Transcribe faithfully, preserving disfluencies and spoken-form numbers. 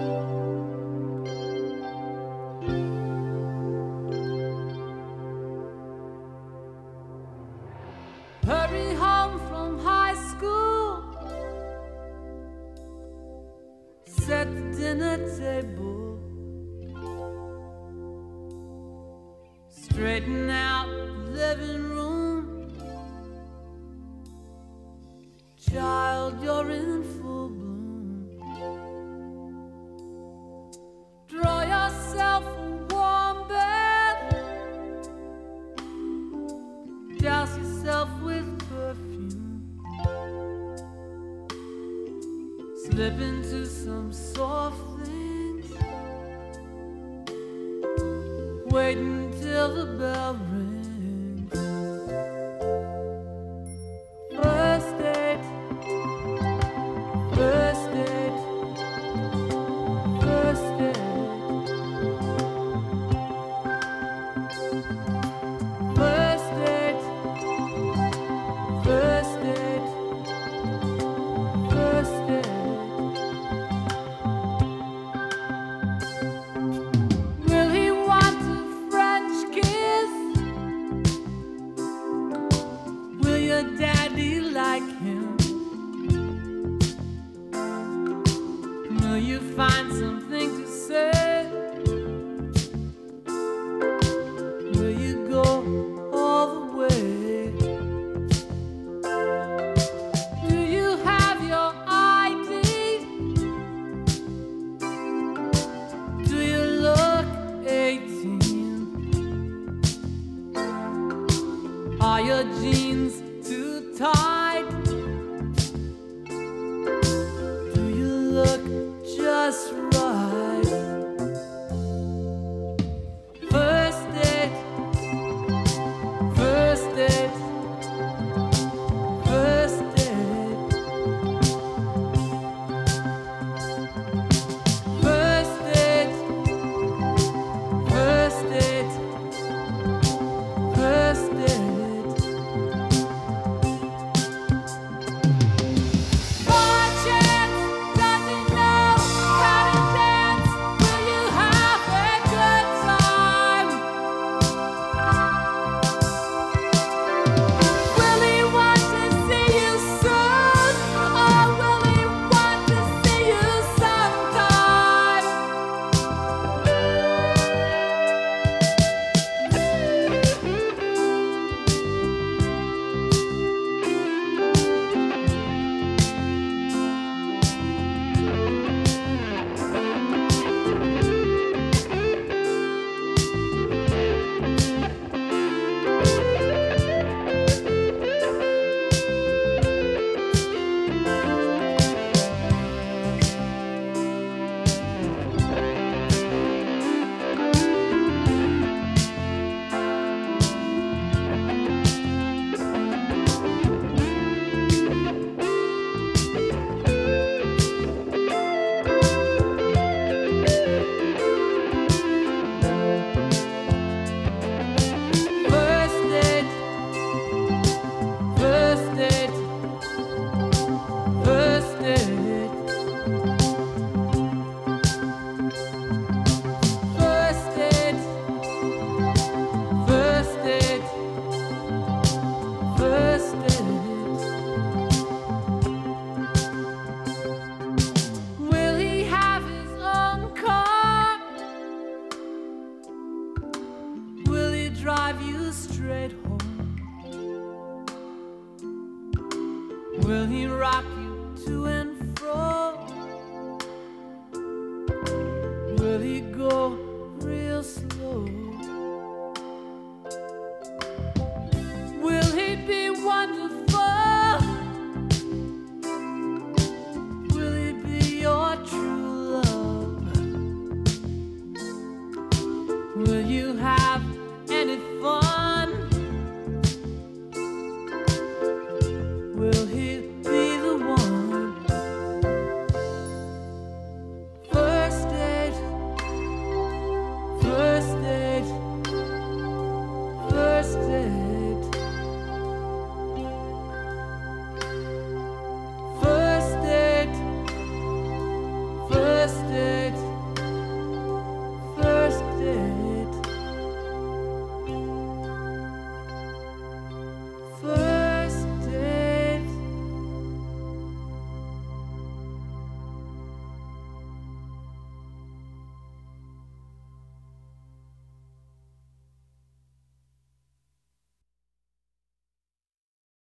Hurry home from high school, set the dinner table, straighten out the living room. Child, you're in full bloom. Draw yourself a warm bath, douse yourself with perfume, slip into some soft things, wait until the bell rings. First date, first date, first date, first date, first date, first date. Will he want a French kiss? Will your daddy like him? Will you find something to say? Will you go all the way? Do you have your I D? Do you look eighteen? Are your jeans too tight? Do you look just right? First date, first date, first date, first date, first date, first date. By chance, does he know how to dance? Will you have a good time? Will he want to see you soon, or will he want to see you sometime? First date, first date, first date, first date, first date, first date. Will he have his own car? Will he drive you straight home? Will he rock you to and fro? Will he go real slow?